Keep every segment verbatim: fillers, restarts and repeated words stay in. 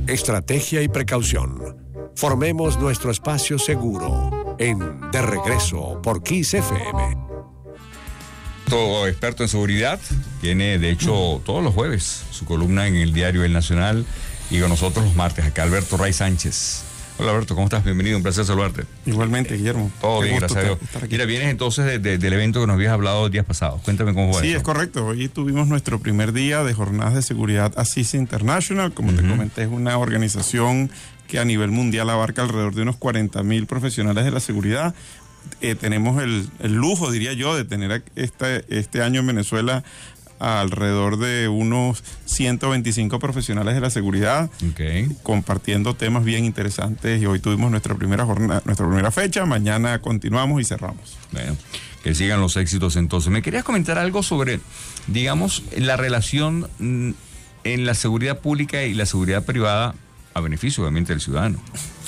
estrategia y precaución. Formemos nuestro espacio seguro en De Regreso por Kiss F M. Todo experto en seguridad, tiene de hecho todos los jueves su columna en el diario El Nacional y con nosotros los martes, acá Alberto Ray Sánchez. Hola Alberto, ¿cómo estás? Bienvenido, un placer saludarte. Igualmente, Guillermo. Todo bien, gracias a Dios. Mira, vienes entonces de, de, del evento que nos habías hablado días pasados. Cuéntame cómo fue. Sí, eso. es correcto. Hoy tuvimos nuestro primer día de jornadas de seguridad ASISA International. Como uh-huh. te comenté, es una organización que a nivel mundial abarca alrededor de unos cuarenta mil profesionales de la seguridad. Eh, tenemos el, el lujo, diría yo, de tener este, este año en Venezuela alrededor de unos ciento veinticinco profesionales de la seguridad, okay. compartiendo temas bien interesantes, y hoy tuvimos nuestra primera jornada, nuestra primera fecha. Mañana continuamos y cerramos. Bueno, que sigan los éxitos entonces. Me querías comentar algo sobre, digamos, la relación en la seguridad pública y la seguridad privada a beneficio, obviamente, del ciudadano.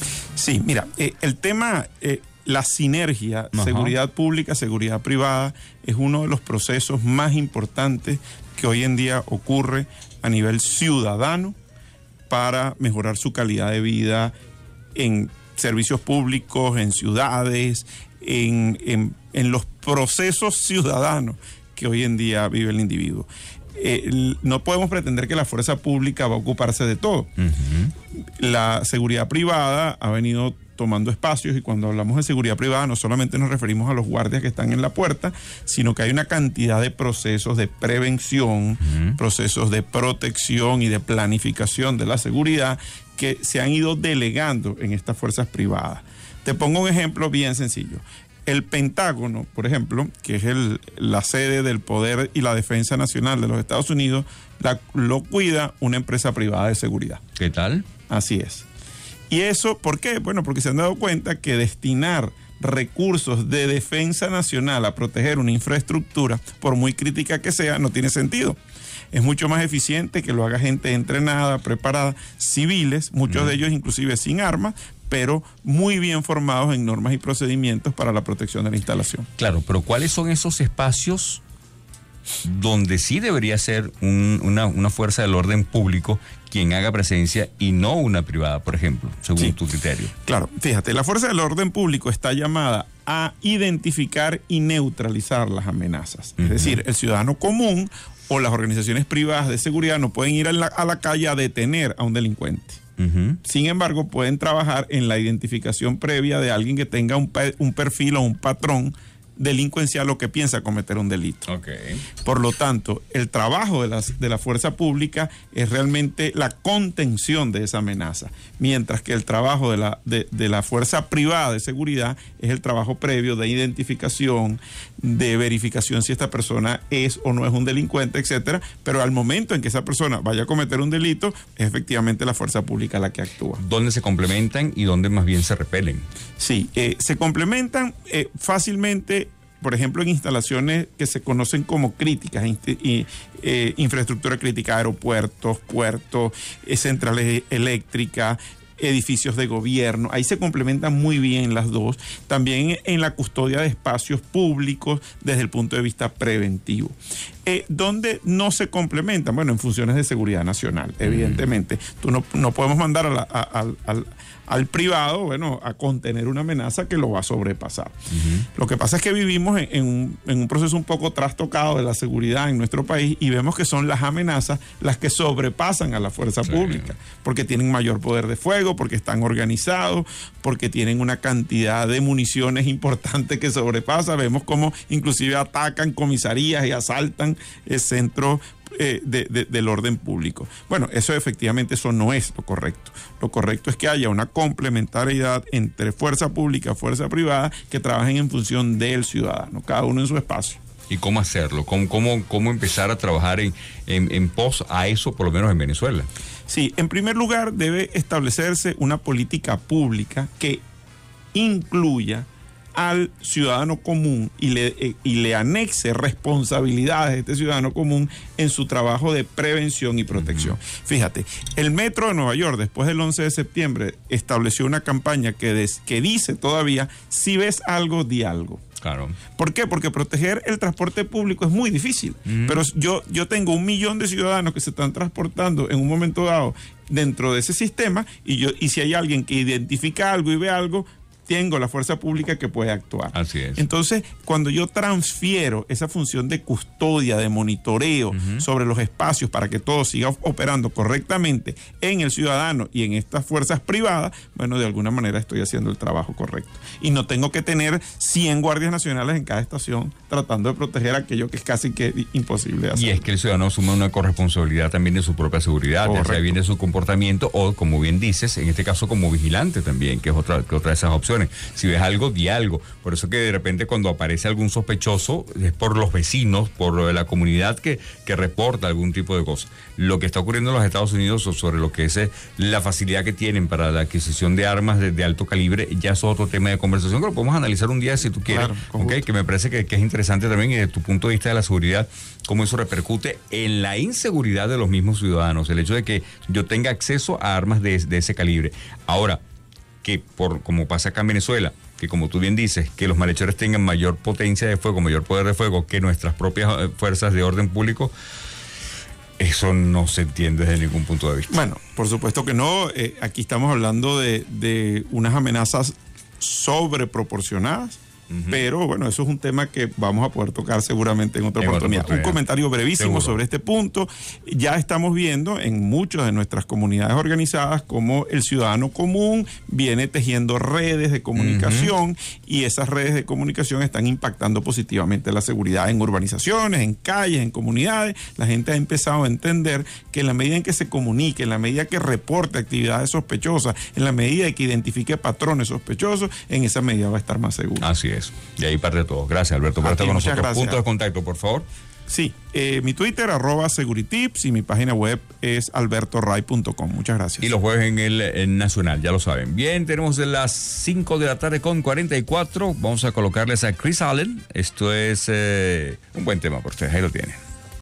Sí, mira, eh, el tema... Eh, La sinergia, Ajá. seguridad pública, seguridad privada, es uno de los procesos más importantes que hoy en día ocurre a nivel ciudadano para mejorar su calidad de vida en servicios públicos, en ciudades, en, en, en los procesos ciudadanos que hoy en día vive el individuo. Eh, no podemos pretender que la fuerza pública va a ocuparse de todo. Uh-huh. La seguridad privada ha venido tomando espacios, y cuando hablamos de seguridad privada no solamente nos referimos a los guardias que están en la puerta, sino que hay una cantidad de procesos de prevención, uh-huh. procesos de protección y de planificación de la seguridad que se han ido delegando en estas fuerzas privadas. Te pongo un ejemplo bien sencillo. El Pentágono, por ejemplo, que es el, la sede del poder y la defensa nacional de los Estados Unidos, la, lo cuida una empresa privada de seguridad. ¿Qué tal? Así es. ¿Y eso por qué? Bueno, porque se han dado cuenta que destinar recursos de defensa nacional a proteger una infraestructura, por muy crítica que sea, no tiene sentido. Es mucho más eficiente que lo haga gente entrenada, preparada, civiles, muchos mm. de ellos inclusive sin armas, pero muy bien formados en normas y procedimientos para la protección de la instalación. Claro, pero ¿cuáles son esos espacios donde sí debería ser un, una, una fuerza del orden público quien haga presencia y no una privada, por ejemplo, según sí. tu criterio? Claro, fíjate, la fuerza del orden público está llamada a identificar y neutralizar las amenazas. Uh-huh. Es decir, el ciudadano común o las organizaciones privadas de seguridad no pueden ir a la, a la calle a detener a un delincuente. Uh-huh. Sin embargo, pueden trabajar en la identificación previa de alguien que tenga un, un perfil o un patrón delincuencial o que piensa cometer un delito. Okay. Por lo tanto, el trabajo de, las, de la fuerza pública es realmente la contención de esa amenaza, mientras que el trabajo de la, de, de la fuerza privada de seguridad es el trabajo previo de identificación, de verificación si esta persona es o no es un delincuente, etcétera, pero al momento en que esa persona vaya a cometer un delito, es efectivamente la fuerza pública la que actúa. ¿Dónde se complementan y dónde más bien se repelen? Sí, eh, se complementan eh, fácilmente, por ejemplo, en instalaciones que se conocen como críticas, y, eh, infraestructura crítica, aeropuertos, puertos, eh, centrales eléctricas, edificios de gobierno. Ahí se complementan muy bien las dos. También en la custodia de espacios públicos desde el punto de vista preventivo. Eh, ¿Dónde no se complementan? Bueno, en funciones de seguridad nacional, evidentemente. Tú no, no podemos mandar a la, a, a, al, al privado, bueno, a contener una amenaza que lo va a sobrepasar. Uh-huh. Lo que pasa es que vivimos en, en, un, en un proceso un poco trastocado de la seguridad en nuestro país, y vemos que son las amenazas las que sobrepasan a la fuerza sí. pública, porque tienen mayor poder de fuego, porque están organizados, porque tienen una cantidad de municiones importante que sobrepasa. Vemos cómo inclusive atacan comisarías y asaltan el centro eh, de, de, del orden público. Bueno, eso efectivamente eso no es lo correcto. Lo correcto es que haya una complementariedad entre fuerza pública y fuerza privada que trabajen en función del ciudadano, cada uno en su espacio. ¿Y cómo hacerlo? ¿Cómo, cómo, cómo empezar a trabajar en, en, en pos a eso, por lo menos en Venezuela? Sí, en primer lugar debe establecerse una política pública que incluya al ciudadano común y le, eh, y le anexe responsabilidades de este ciudadano común en su trabajo de prevención y protección. Uh-huh. Fíjate, el Metro de Nueva York, después del once de septiembre, estableció una campaña que, des, que dice todavía, si ves algo, di algo. Claro. ¿Por qué? Porque proteger el transporte público es muy difícil. Uh-huh. Pero yo, yo tengo un millón de ciudadanos que se están transportando en un momento dado dentro de ese sistema y, yo, y si hay alguien que identifica algo y ve algo, tengo la fuerza pública que puede actuar. Así es. Entonces, cuando yo transfiero esa función de custodia, de monitoreo uh-huh. sobre los espacios para que todo siga operando correctamente en el ciudadano y en estas fuerzas privadas, bueno, de alguna manera estoy haciendo el trabajo correcto. Y no tengo que tener cien guardias nacionales en cada estación tratando de proteger aquello que es casi que imposible hacer. Y es que el ciudadano asume una corresponsabilidad también de su propia seguridad, ya sea bien de su comportamiento o, como bien dices, en este caso como vigilante también, que es otra, que otra de esas opciones. Si ves algo, di algo. Por eso que de repente cuando aparece algún sospechoso es por los vecinos, por la comunidad que, que reporta algún tipo de cosa. Lo que está ocurriendo en los Estados Unidos sobre lo que es la facilidad que tienen para la adquisición de armas de, de alto calibre, ya es otro tema de conversación que lo podemos analizar un día si tú quieres. Claro, okay, que me parece que, que es interesante también y desde tu punto de vista de la seguridad, cómo eso repercute en la inseguridad de los mismos ciudadanos. El hecho de que yo tenga acceso a armas de, de ese calibre. Ahora, que por como pasa acá en Venezuela, que como tú bien dices, que los malhechores tengan mayor potencia de fuego, mayor poder de fuego que nuestras propias eh, fuerzas de orden público, eso no se entiende desde ningún punto de vista. Bueno, por supuesto que no. Eh, aquí estamos hablando de, de unas amenazas sobreproporcionadas. Uh-huh. Pero bueno, eso es un tema que vamos a poder tocar seguramente en otra, en oportunidad. otra oportunidad. Un comentario brevísimo Seguro. sobre este punto. Ya estamos viendo en muchas de nuestras comunidades organizadas cómo el ciudadano común viene tejiendo redes de comunicación uh-huh. y esas redes de comunicación están impactando positivamente la seguridad en urbanizaciones, en calles, en comunidades. La gente ha empezado a entender que en la medida en que se comunique, en la medida que reporte actividades sospechosas, en la medida que identifique patrones sospechosos, en esa medida va a estar más seguro. Así es. Y ahí parte de todo. Gracias, Alberto, por estar con nosotros. Gracias. Punto de contacto, por favor. Sí, eh, mi Twitter, arroba Seguritips, y mi página web es alberto ray punto com. Muchas gracias. Y los jueves en el en Nacional, ya lo saben. Bien, tenemos de las cinco de la tarde con cuarenta y cuatro. Vamos a colocarles a Chris Allen. Esto es eh, un buen tema por ustedes. Ahí lo tienen.